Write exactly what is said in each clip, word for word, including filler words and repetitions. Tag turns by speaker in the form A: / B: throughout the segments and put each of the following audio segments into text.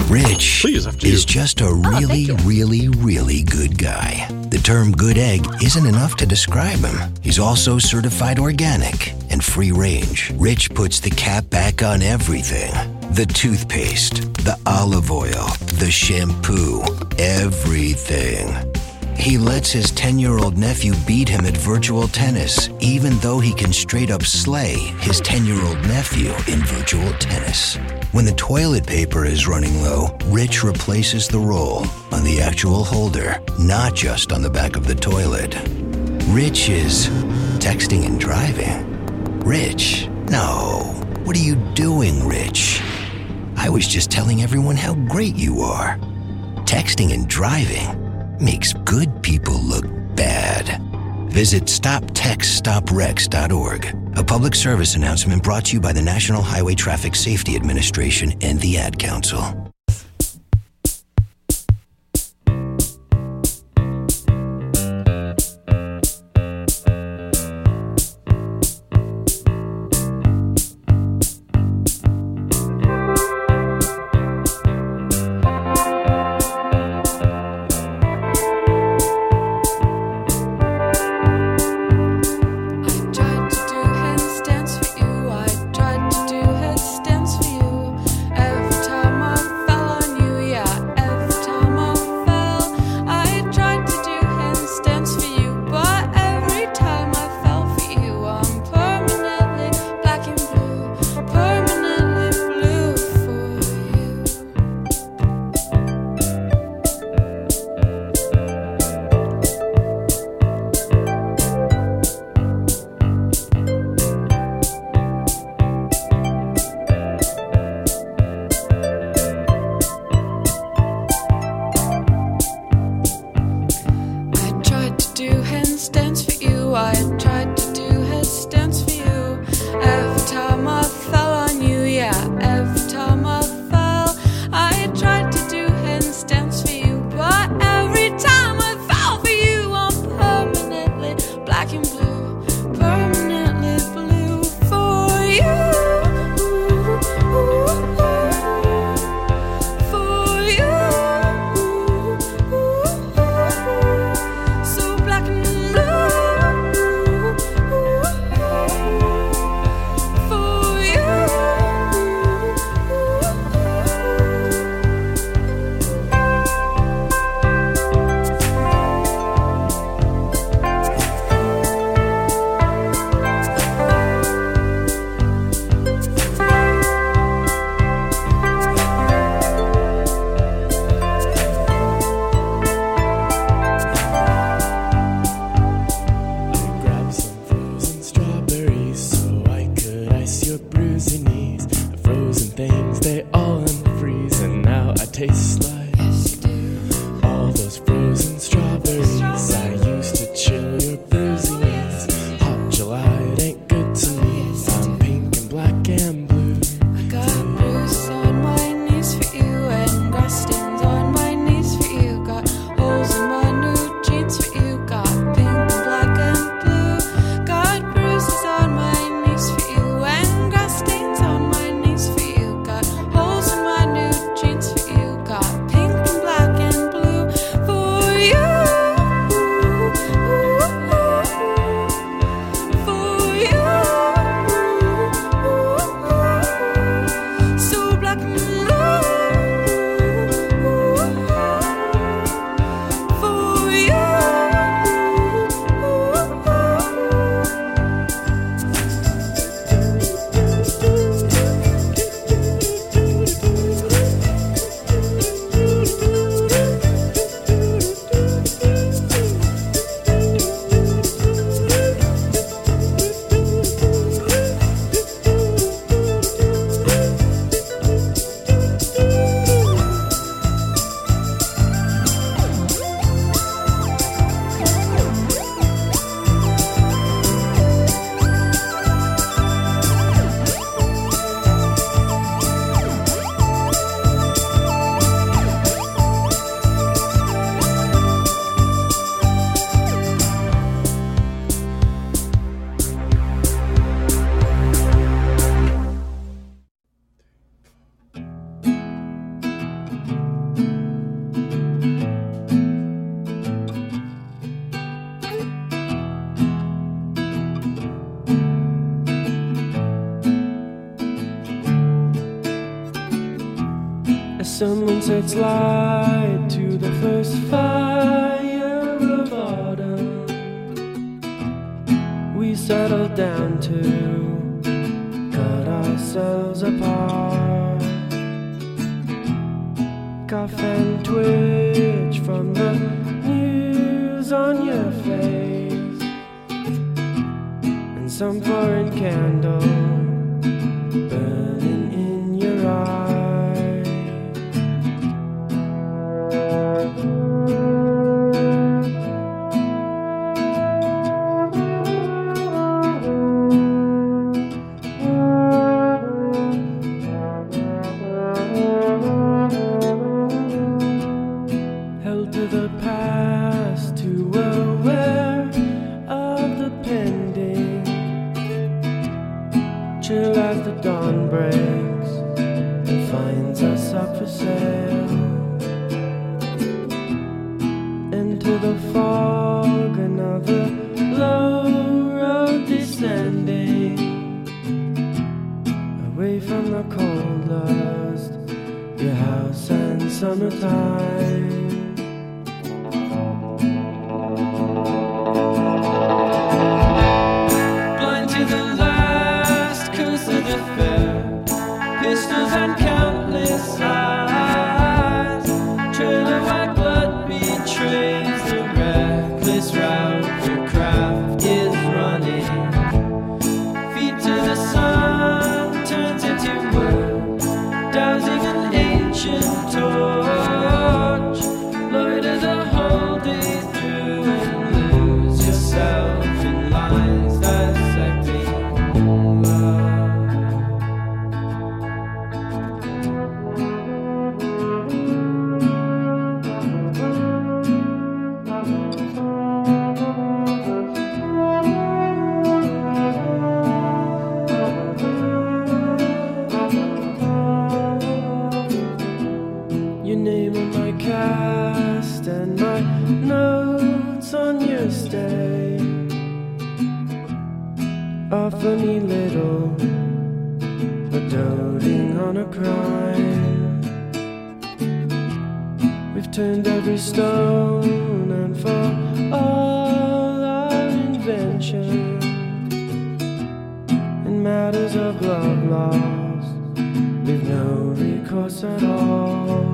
A: Rich
B: Please, after you.
A: is just a really, really, really good guy. The term good egg isn't enough to describe him. He's also certified organic and free range. Rich puts the cap back on everything. The toothpaste, the olive oil, the shampoo, everything. He lets his ten-year-old nephew beat him at virtual tennis, even though he can straight up slay his ten-year-old nephew in virtual tennis. When the toilet paper is running low, Rich replaces the roll on the actual holder, not just on the back of the toilet. Rich is texting and driving. Rich? No. What are you doing, Rich? I was just telling everyone how great you are. Texting and driving makes good people look bad. Visit stop text stop wrecks dot org. A public service announcement brought to you by the National Highway Traffic Safety Administration and the Ad Council.
B: Someone sets light to the first fire of autumn. We settle down to cut ourselves apart. Cough and twitch from the news on your face, and some foreign candle burning in your eyes. Held to the past, too aware of the pending. Chill as the dawn breaks and finds us up for sale. Into the fog, another low road descending, away from the cold lust, your house and summertime. Blind to the last curse of the fair, pistols and countless eyes. Trail of white blood betrays the reckless route your craft is running. Feet to the sun turns into wood, dousing an ancient torch. Loiter the whole day through and lose yourself in lines dissecting love. Your name on my cast and my notes on your stay offer me little, but doting on a crime. We've turned every stone, and for all our invention in matters of love lost, we've no recourse at all.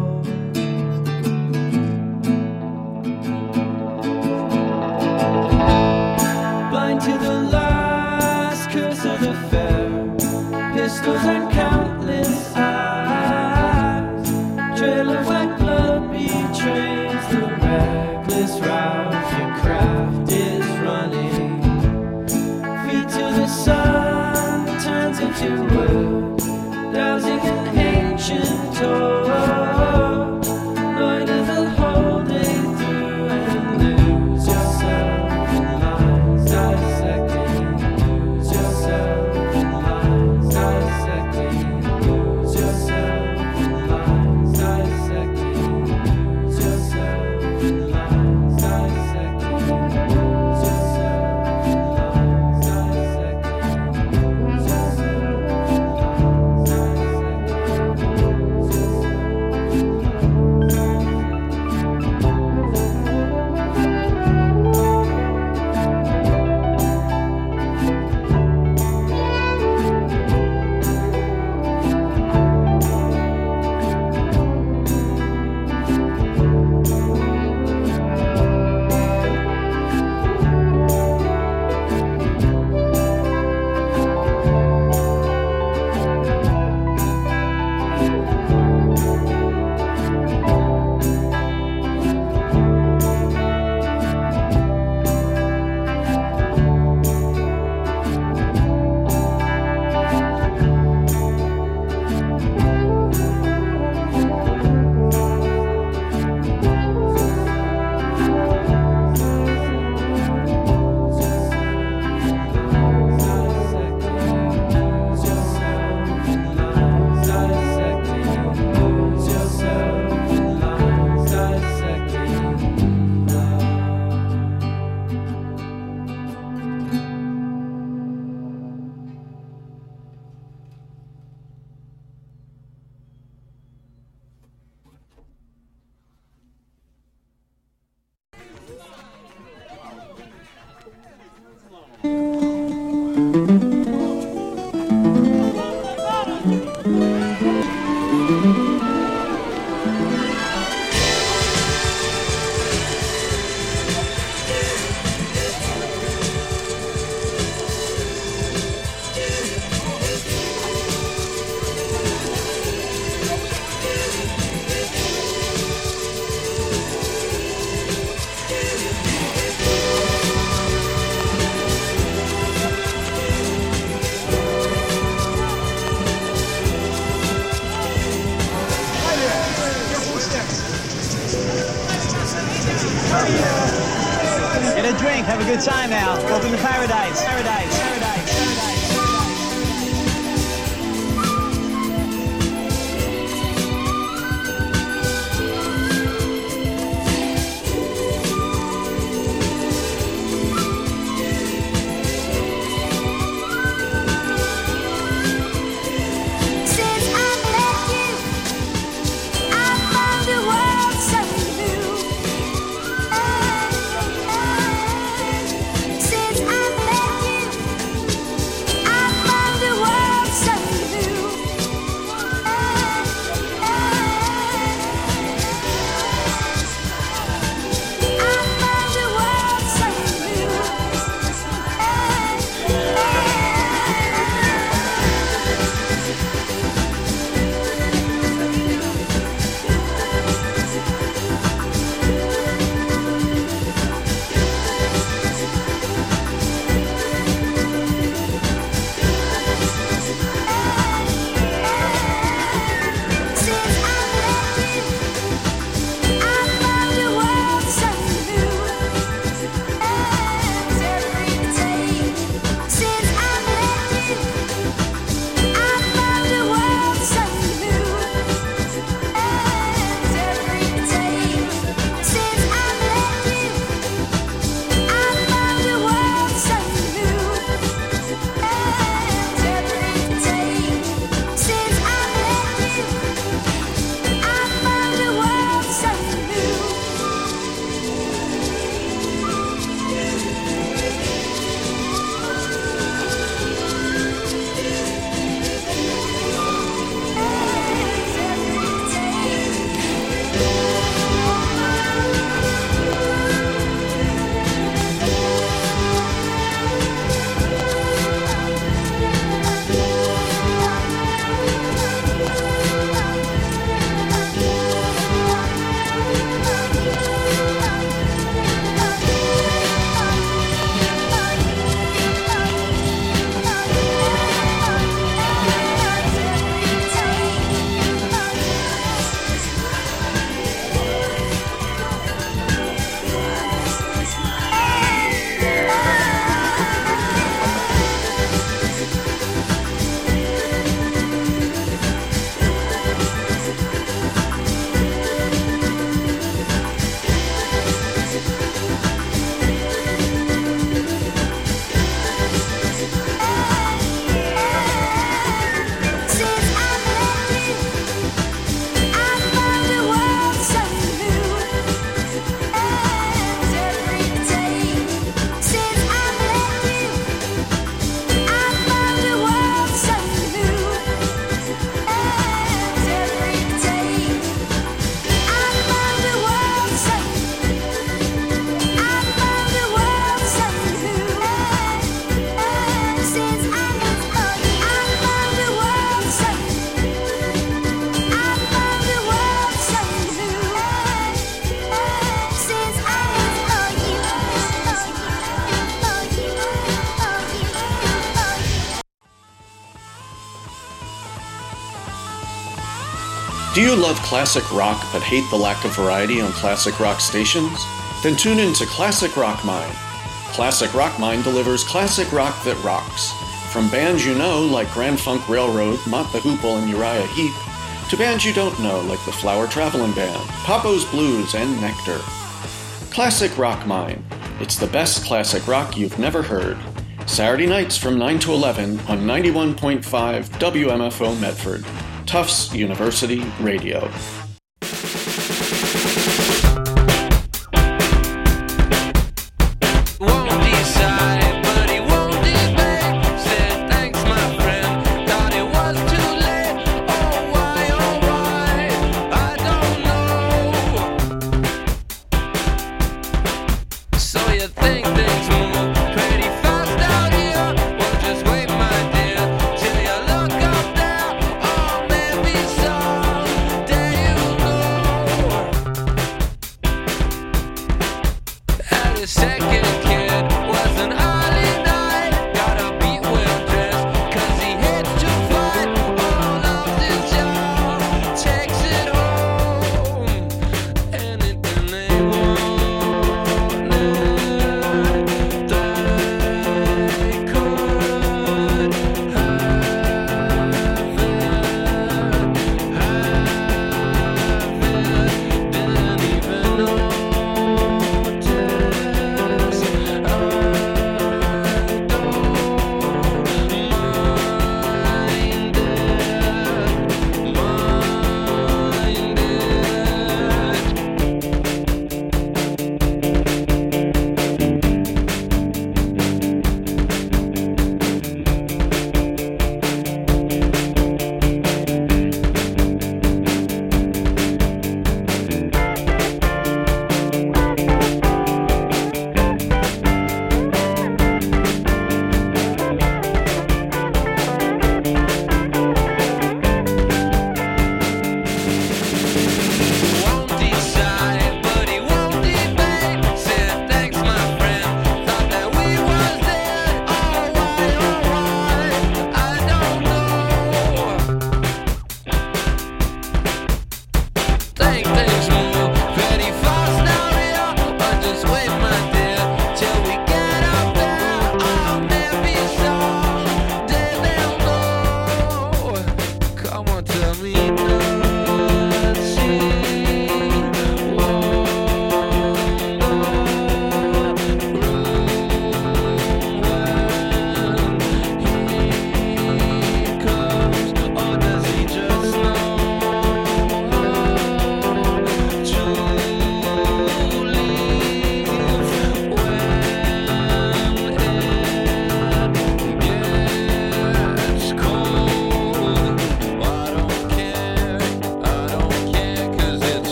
B: Blind to the last curse of the fair, pistols and countless eyes. Trail of white blood betrays the reckless route your craft is running. Feet to the sun turns into wood, dousing an ancient torch. Loiter the whole day through and lose yourself in lines dissecting. Lose yourself in lines dissecting. Lose yourself in lines dissecting. Lose yourself in lines dissecting. Lose yourself in lines dissecting. Lose yourself in lines dissecting. Lose yourself in lines dissecting.
C: Get a drink, have a good time now. Welcome to paradise, paradise, paradise, paradise.
D: Do you love classic rock but hate the lack of variety on classic rock stations? Then tune in to Classic Rock Mind. Classic Rock Mind delivers classic rock that rocks. From bands you know like Grand Funk Railroad, Mott the Hoople, and Uriah Heep, to bands you don't know like the Flower Traveling Band, Papo's Blues, and Nectar. Classic Rock Mind. It's the best classic rock you've never heard. Saturday nights from nine to eleven on ninety-one point five W M F O Medford. Tufts University Radio.
E: Won't decide, but he won't debate.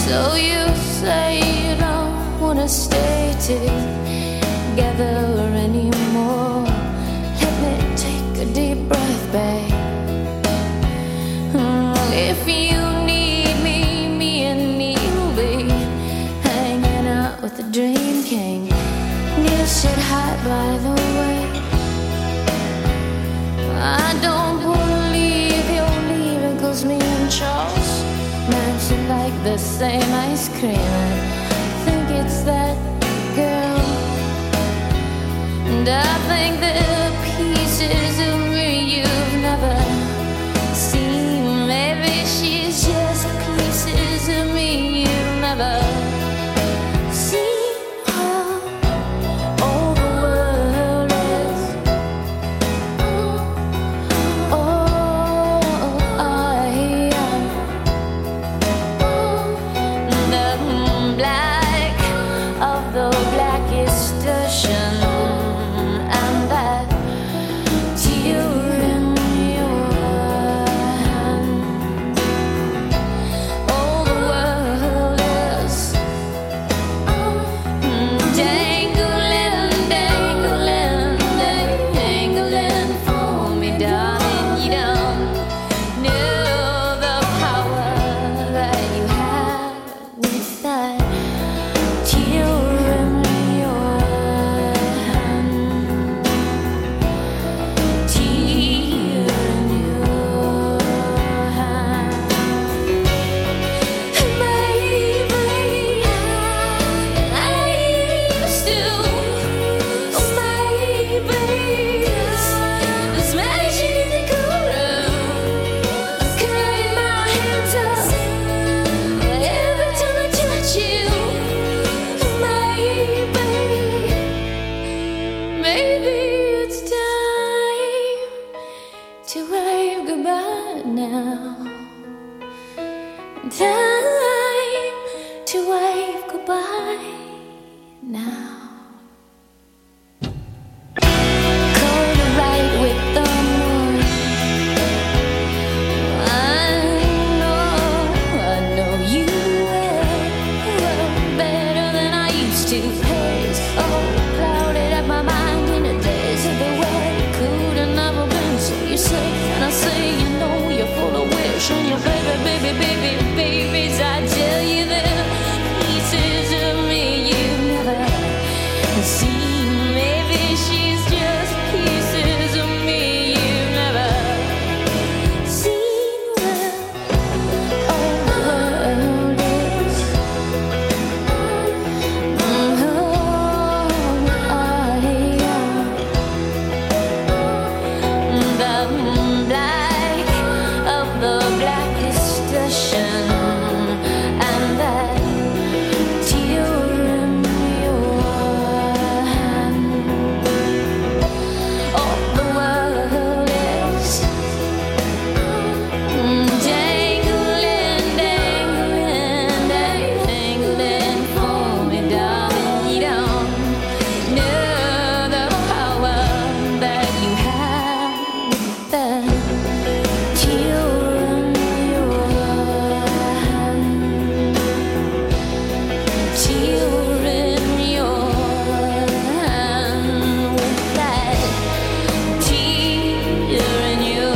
E: So you say you don't wanna stay together anymore. Let me take a deep breath, babe. If you need me, me and me will be hanging out with the Dream King. You said hi, by the way. I don't wanna leave, you're leaving, 'cause me and Charles mentioned like the same ice cream. I think it's that girl, and I think the pieces of me you've never seen. Maybe she's just pieces of me you've never seen. All the world is, oh, I am the black of the blackest ocean, and that tear in your hand. All the world is dangling, dangling, dangling for me, darling. You don't know the power that you have with that tear in your hand. Tear in your hand. Maybe I used to. Maybe this magic in the cool room, cutting my hands up every time I touch you. Maybe, maybe it's time to wave goodbye now. Time to wave goodbye now. Cold right with the moon. I know, I know you well, better than I used to. Haze all clouded up my mind in the days of the way it could have never been. So you say, and I say, you know you're full of wish, and your baby, baby, baby, babies. I tell you that pieces of me you've never seen. Maybe she's just pieces of me you've never seen. Well, all the world is, oh, I am the black of the blackest ocean, and that tear in your hand. All the world is dangling, dangling, dangling for me, darling. You don't know the power that you have with that tear in your hand. Tear in your hand with that tear in your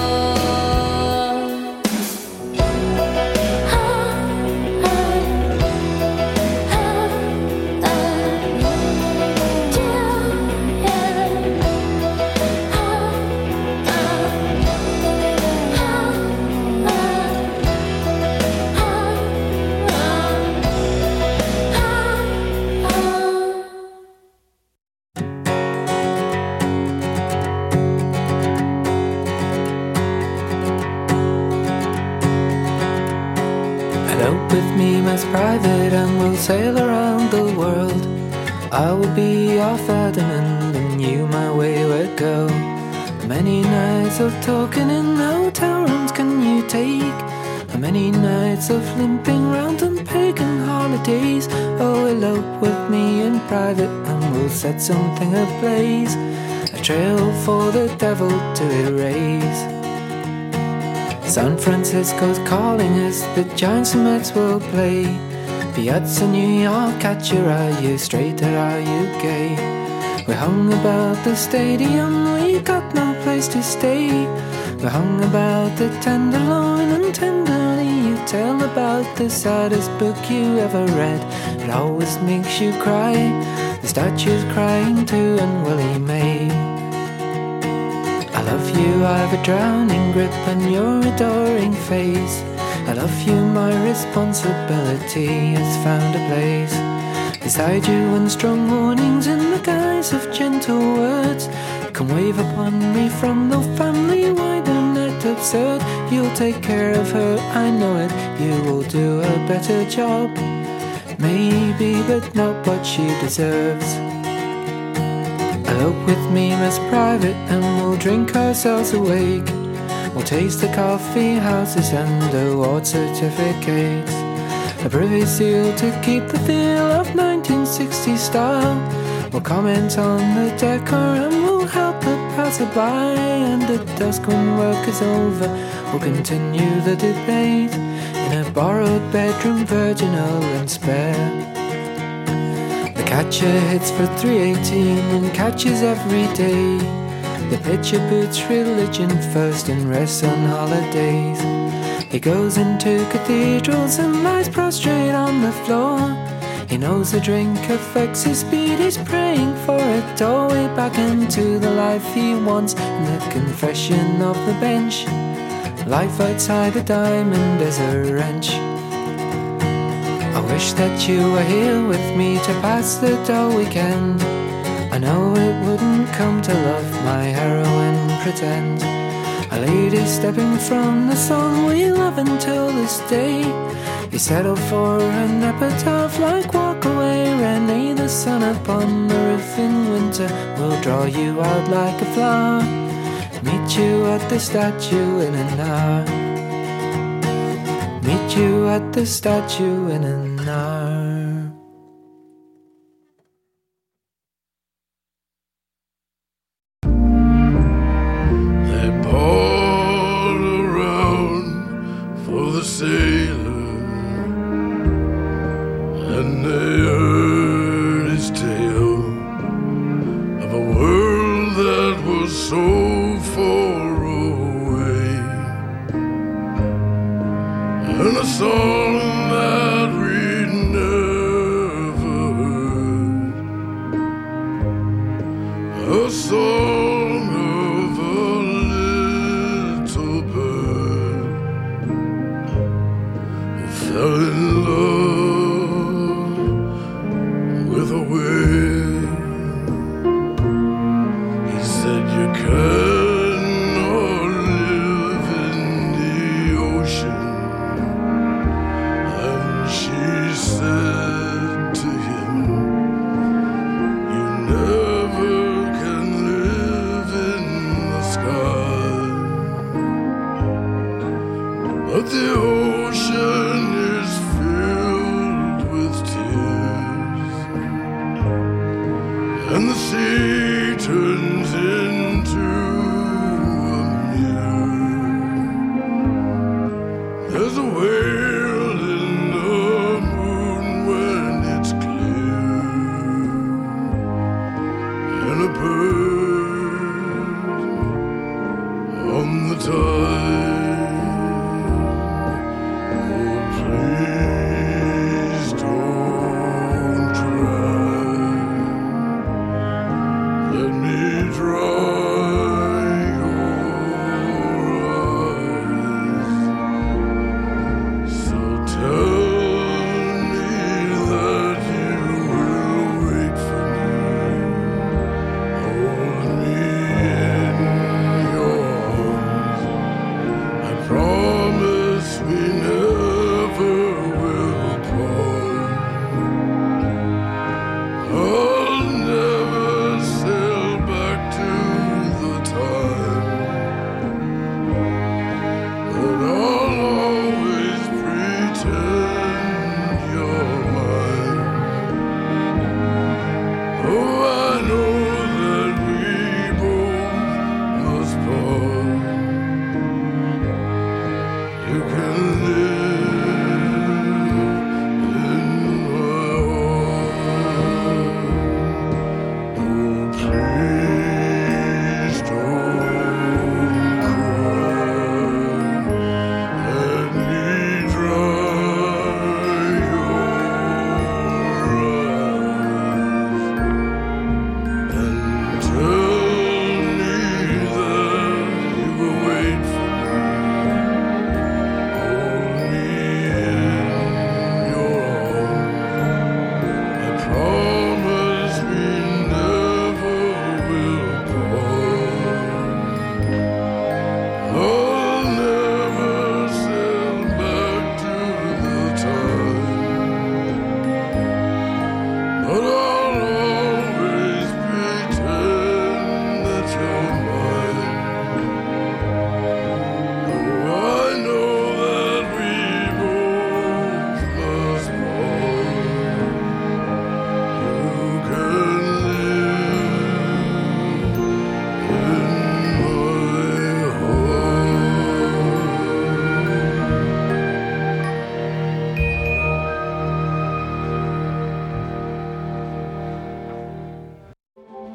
B: Elope with me, Miss Private, and we'll sail around the world. I will be your Ferdinand, and you my wayward girl. How many nights of talking in hotel rooms can you take? How many nights of limping round on pagan holidays? Oh, elope with me in private, and we'll set something ablaze, a trail for the devil to erase. San Francisco's calling us, the Giants and Mets will play. Piazza New York, catcher, are you straight or are you gay? We hung about the stadium, we got no place to stay. We hung about the Tenderloin, and tenderly you tell about the saddest book you ever read. It always makes you cry, the statue's crying too, and Willie May. I love you, I've a drowning grip on your adoring face. I love you, my responsibility has found a place beside you, and strong warnings in the guise of gentle words come wave upon me from the family wide and net absurd. You'll take care of her, I know it, you will do a better job, maybe, but not what she deserves. Elope with me, Miss Private, and we'll drink ourselves awake. We'll taste the coffee houses and award certificates, a privy seal to keep the feel of nineteen sixties style. We'll comment on the decor and we'll help the passerby, and at dusk when work is over we'll continue the debate in a borrowed bedroom, virginal and spare. The catcher hits for three eighteen and catches every day. The pitcher boots religion first and rests on holidays. He goes into cathedrals and lies prostrate on the floor. He knows the drink affects his speed, he's praying for a doorway back into the life he wants. And the confession of the bench, life outside the diamond as a wrench. I wish that you were here with me to pass the dull weekend. I know it wouldn't come to love my heroine pretend. A lady stepping from the song we love until this day. You settle for an epitaph like Walk Away, Renee. The sun upon the roof in winter will draw you out like a flower. Meet you at the statue in an hour. Meet you at the statue in an hour.
F: Sailor, and they heard his tale of a world that was so far away, and a song that we'd never heard, a song of a little bird fell in love with a wave. He said you cannot live in the ocean, and she said to him, you never can live in the sky. But the ocean is filled with tears, and the sea turns into a mirror. There's a whale in the moon when it's clear, and a bird on the tide. Please don't try. Let me draw.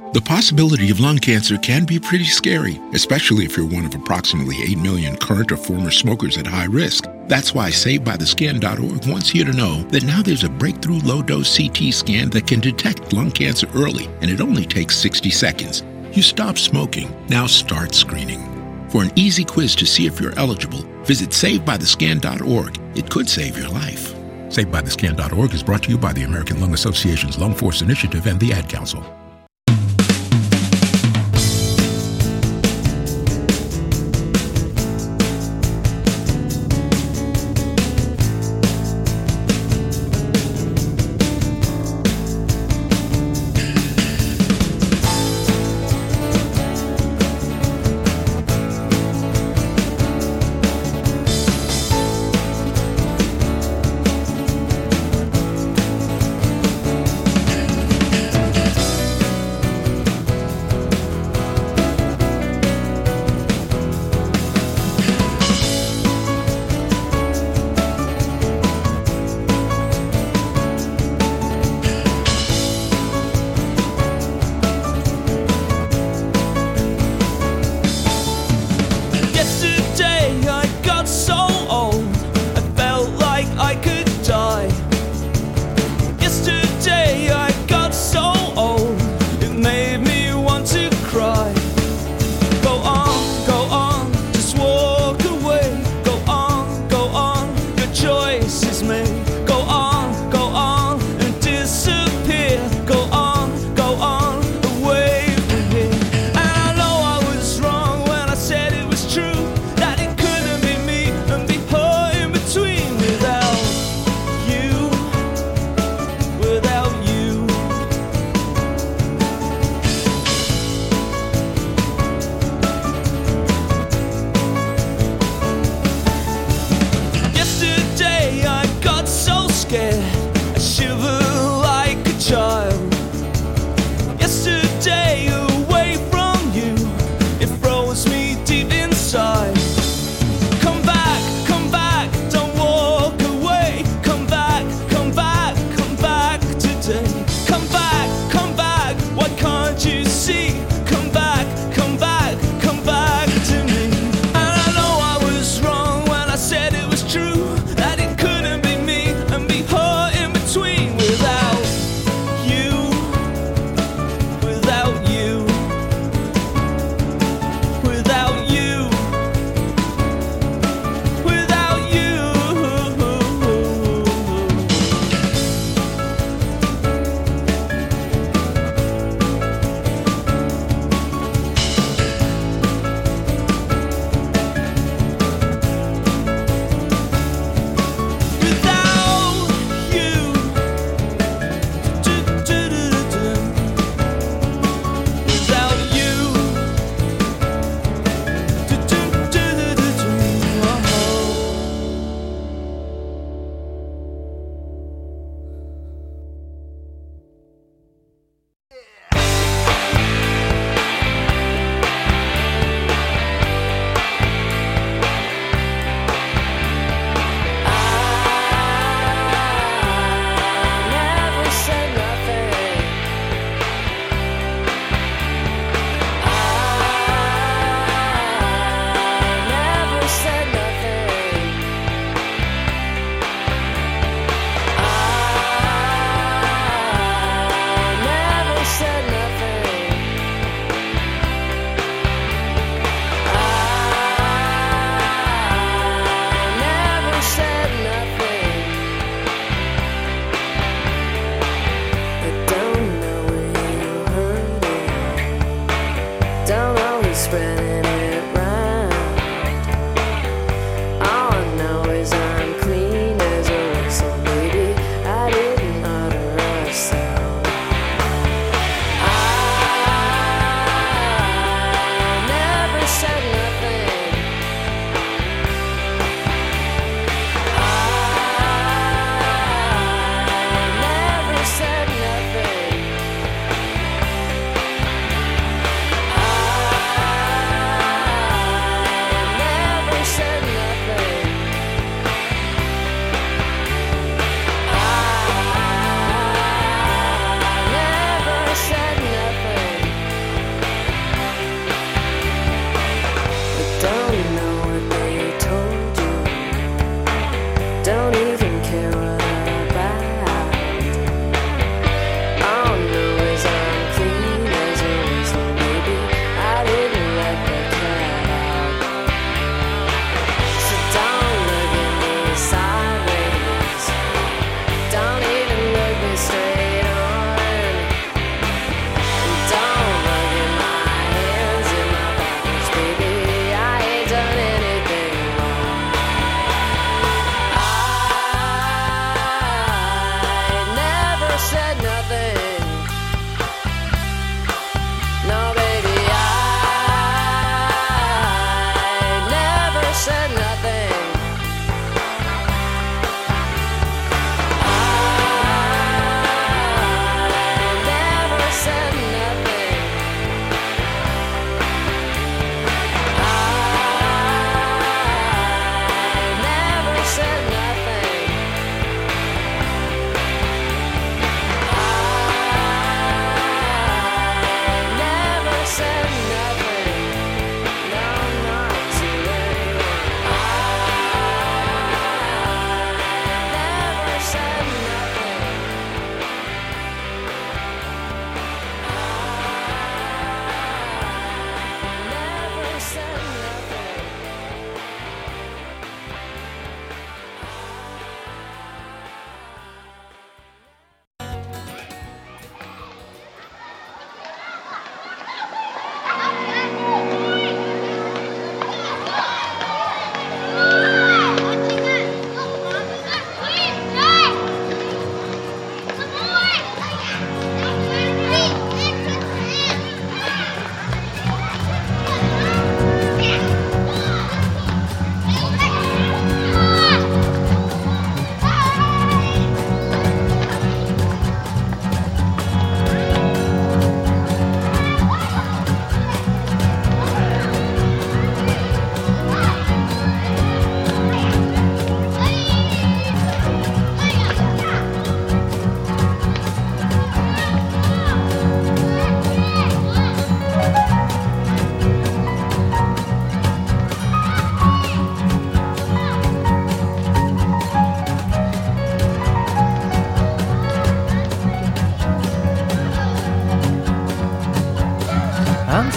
G: The possibility of lung cancer can be pretty scary, especially if you're one of approximately eight million current or former smokers at high risk. That's why Saved By The Scan dot org wants you to know that now there's a breakthrough low-dose C T scan that can detect lung cancer early, and it only takes sixty seconds. You stop smoking, now start screening. For an easy quiz to see if you're eligible, visit Saved By The Scan dot org. It could save your life. Saved By The Scan dot org is brought to you by the American Lung Association's Lung Force Initiative and the Ad Council.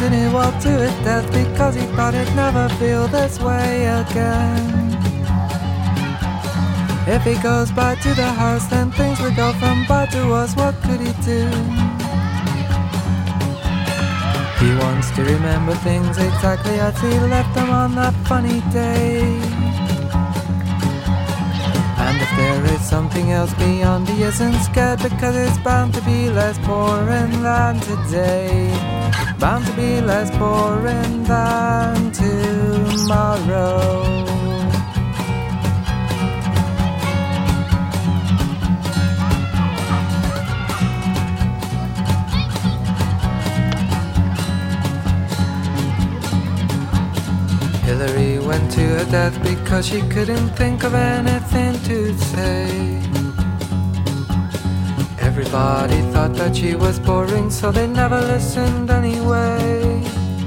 B: continue all to his death because he thought he'd never feel this way again. If he goes back to the house, then things would go from bad to worse. What could he do? He wants to remember things exactly as he left them on that funny day. And if there is something else beyond, he isn't scared because it's bound to be less boring than today. Bound to be less boring than tomorrow. Hillary went to her death because she couldn't think of anything to say. Everybody thought that she was boring, so they never listened anyway.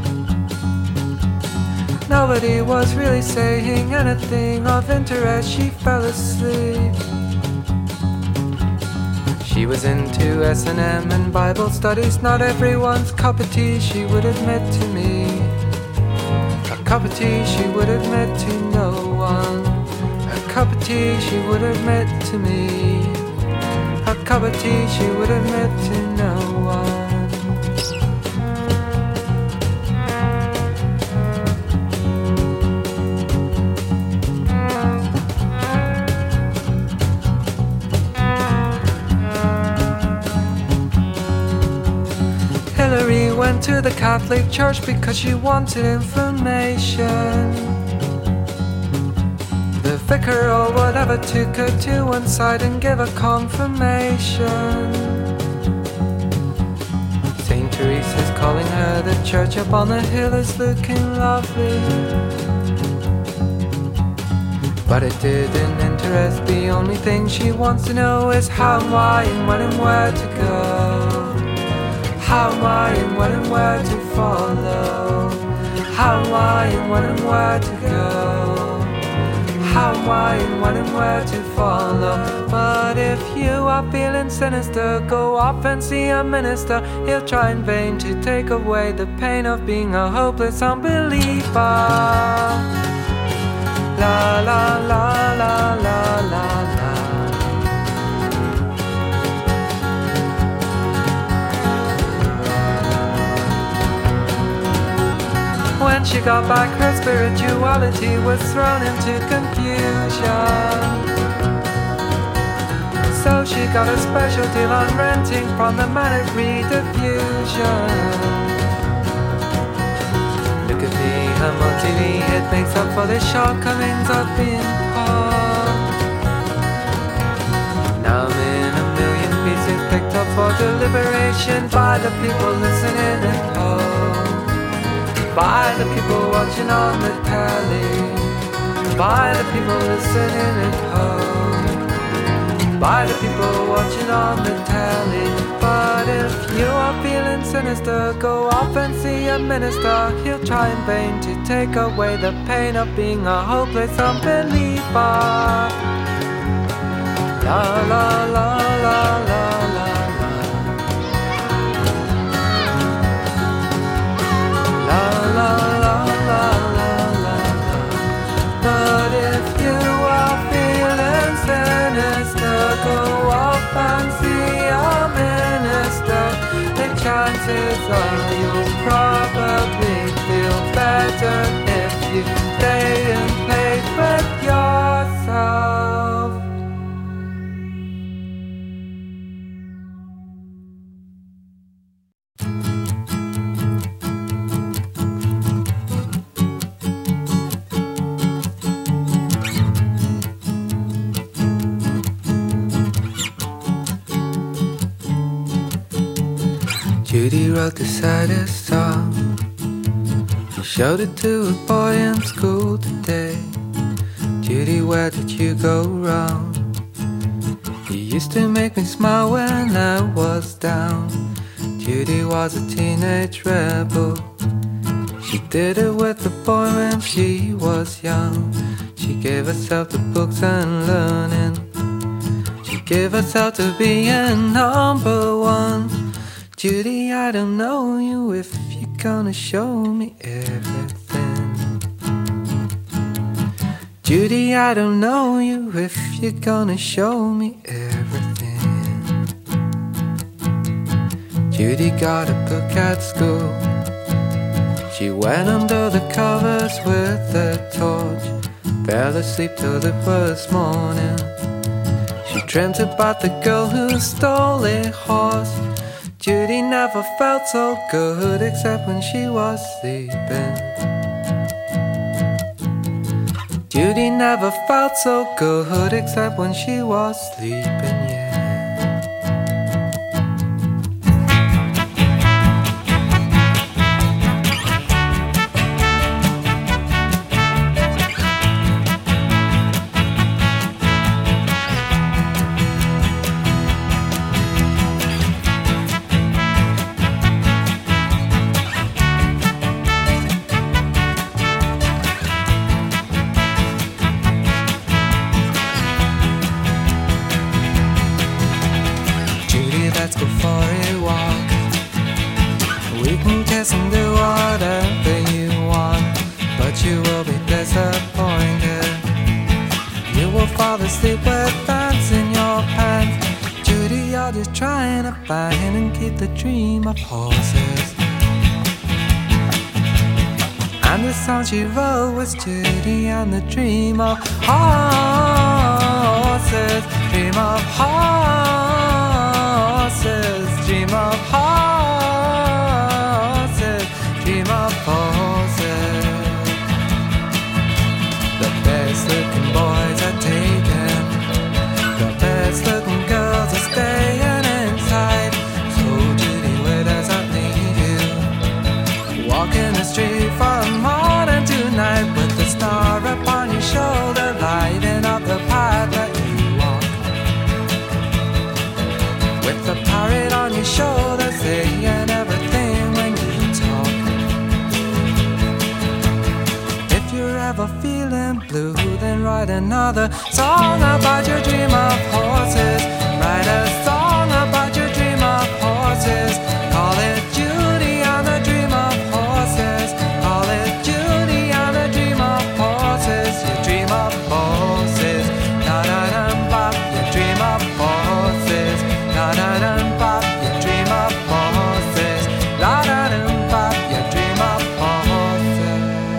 B: Nobody was really saying anything of interest. She fell asleep. She was into S and M and Bible studies, not everyone's cup of tea, she would admit to me. A cup of tea she would admit to no one. A cup of tea she would admit to me. A cup of tea she would admit to no one. Hillary went to the Catholic Church because she wanted information. The vicar or whatever took her to one side and gave her confirmation. Saint Teresa's calling her, the church up on the hill is looking lovely. But it didn't interest, the only thing she wants to know is how and why and when and where to go. How, why, and when and where to follow. How, why, and when and where to go. How, why, and when and where to follow. But if you are feeling sinister, go off and see a minister. He'll try in vain to take away the pain of being a hopeless unbeliever. La la la la la la la. When she got back, her spirituality was thrown into confusion. So she got a special deal on renting from the manic rediffusion. Look at me, I'm on T V, it makes up for the shortcomings of being poor. Now I'm in a million pieces picked up for deliberation by the people listening at home. By the people watching on the telly. By the people listening at home. By the people watching on the telly. But if you are feeling sinister, go off and see a minister. He'll try in vain to take away the pain of being a hopeless unbeliever. La la la la la la. La la la la la. But if you are feeling sinister, go off and see a minister. The chances are you'll probably feel better if you stay and play with yourself. Judy wrote the saddest song. She showed it to a boy in school today. Judy, where did you go wrong? You used to make me smile when I was down. Judy was a teenage rebel. She did it with a boy when she was young. She gave herself to books and learning. She gave herself to being number one. Judy, I don't know you if you gonna show me everything? Judy, I don't know you if you're gonna show me everything. Judy got a book at school. She went under the covers with a torch, fell asleep till it was morning. She dreamt about the girl who stole a horse. Judy never felt so good except when she was sleeping. Judy never felt so good except when she was sleeping, yeah. Sleep with bands in your pants. Judy, you're just trying to find and keep the dream of horses. And the song she wrote was Judy and the dream of horses. Dream of horses. Dream of horses. Dream of horses. The best looking boys are taken, the best looking girls are staying inside. So Judy, where does that leave you? Walking the street from morning to night, with the star upon your shoulder, lighting up the path that you walk. With the parrot on your shoulder, saying everything when you talk. If you're ever feeling blue, then write another song about your dream of horses. Write a song about your dream of horses. Call it Judy and the dream of horses. Call it Judy and the dream of horses. Your dream of horses. Na na na bop. Your dream of horses. Na na na bop. Your dream of horses. La na na bop. Your dream of horses.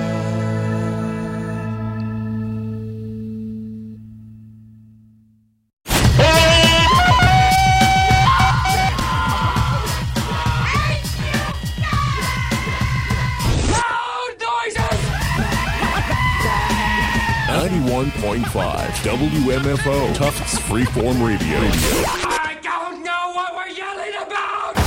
H: ninety-one point five W M F O Tufts Freeform Radio.
I: I don't know what we're yelling about!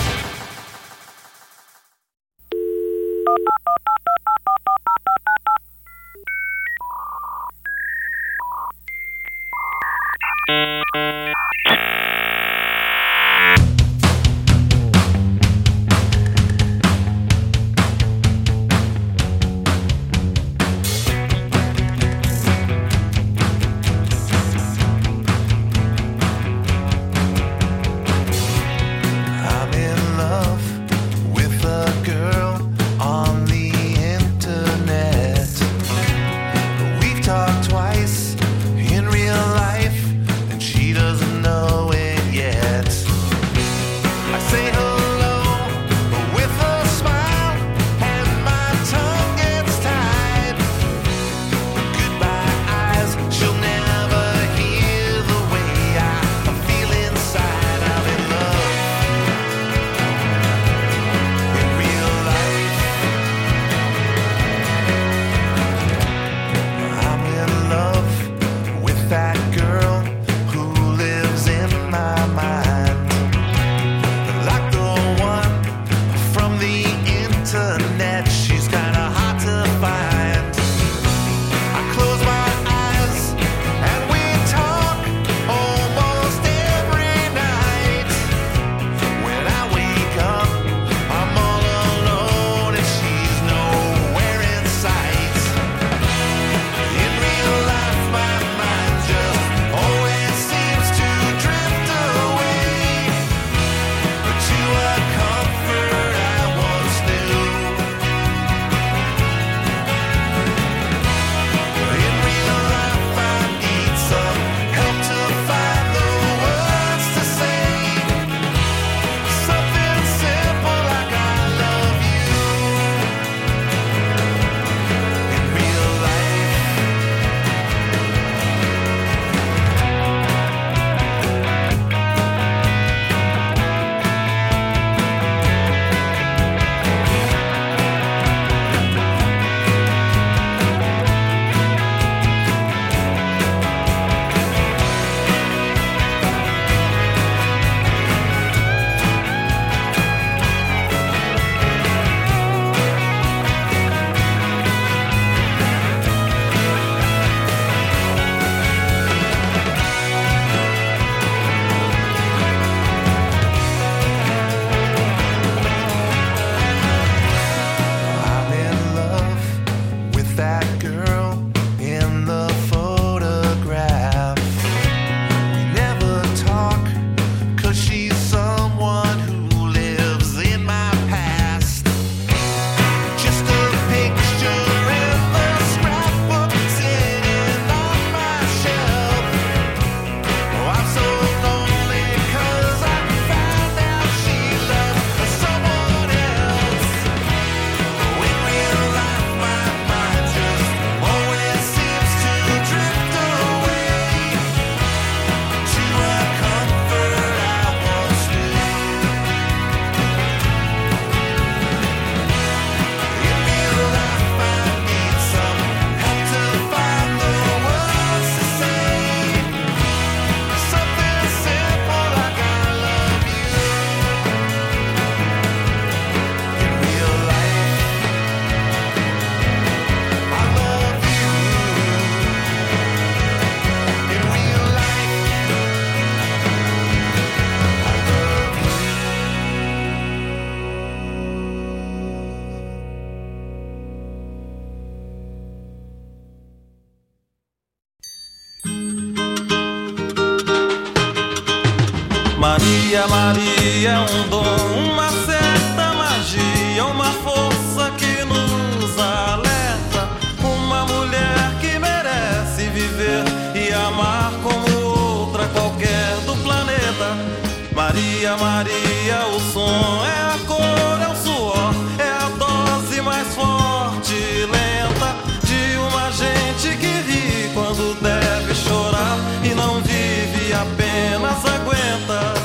J: Maria, Maria é um dom, uma certa magia, uma força que nos alerta. Uma mulher que merece viver e amar como outra qualquer do planeta. Maria, Maria, o som é a cor, é o suor, é a dose mais forte e lenta de uma gente que ri quando deve chorar e não vive, apenas aguenta.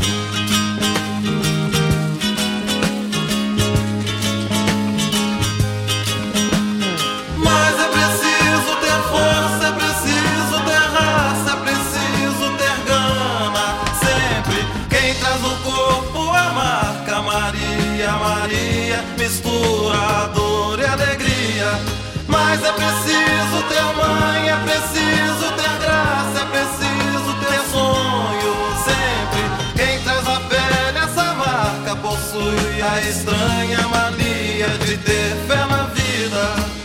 J: Mas é preciso ter força, é preciso ter raça, é preciso ter gana. Sempre quem traz no corpo a marca Maria, Maria, mistura a dor e a alegria. Mas é preciso ter mãe, é preciso ter graça, é preciso ter sonho. Sempre quem traz na pele essa marca possui a estranha mania de ter fé na vida.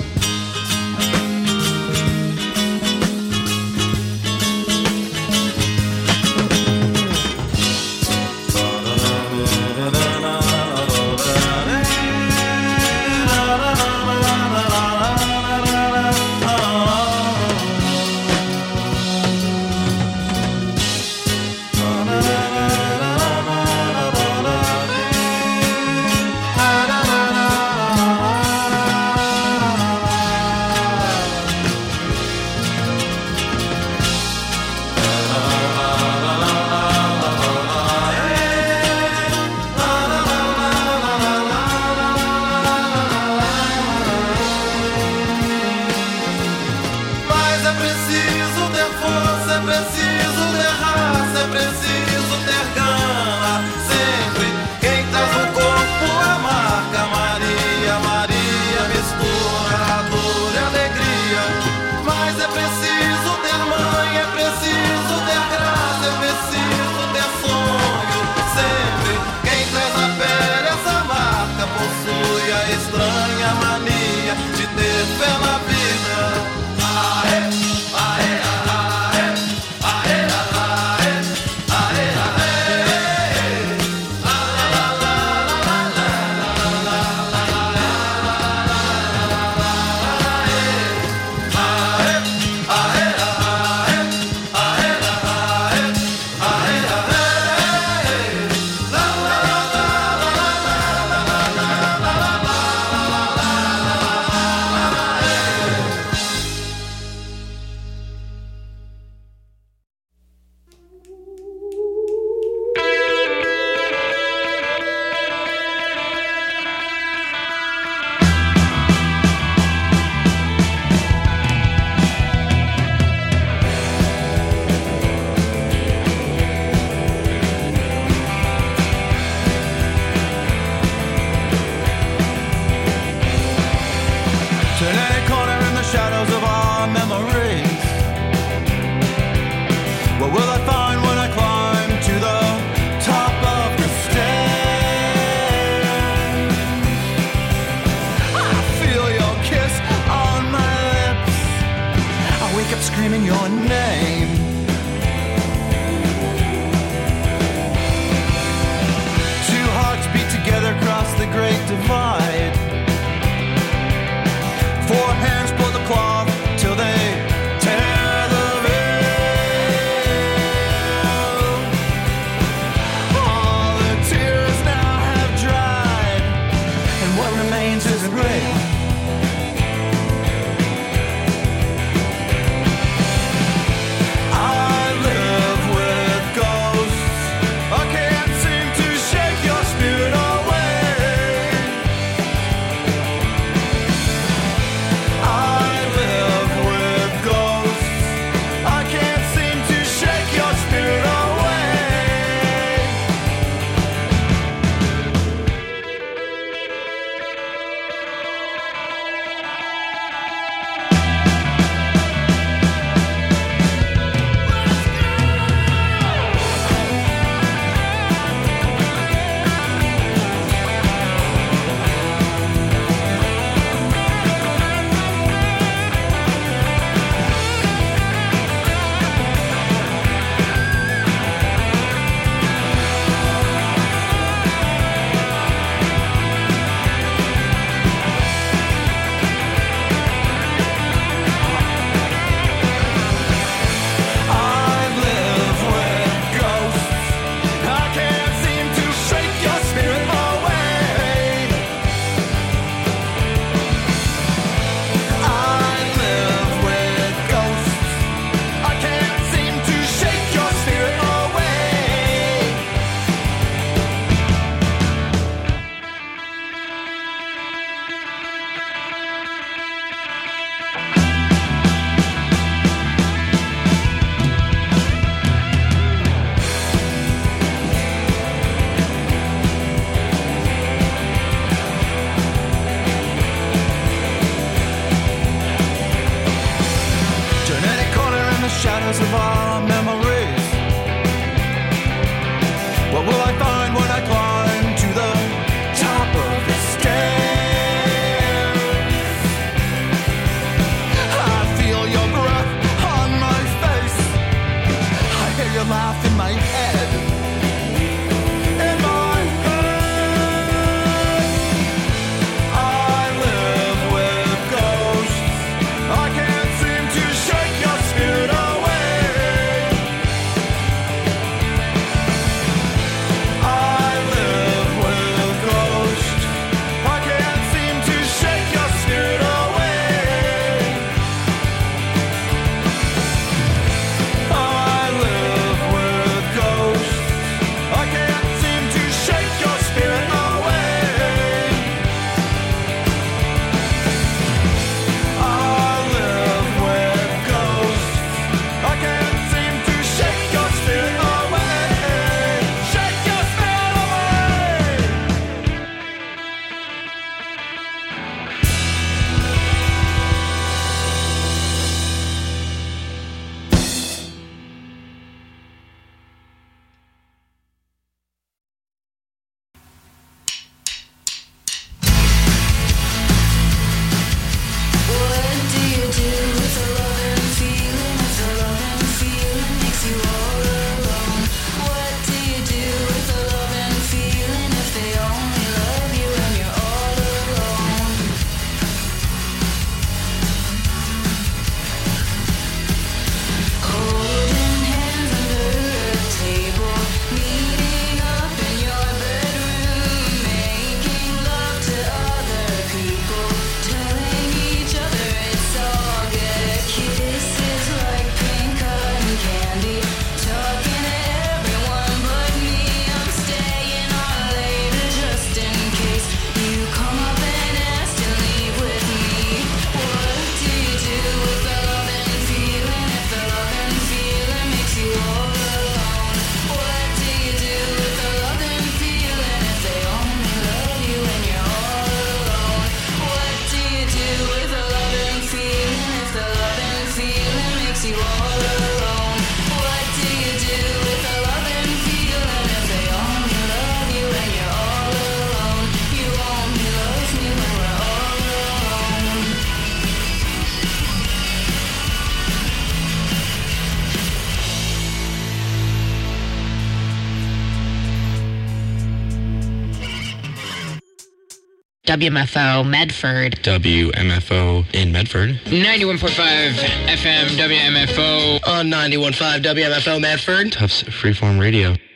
K: Ah W M F O Medford.
L: W M F O in Medford.
M: ninety-one point five F M W M F O.
N: On ninety-one point five W M F O Medford.
L: Tufts Freeform Radio.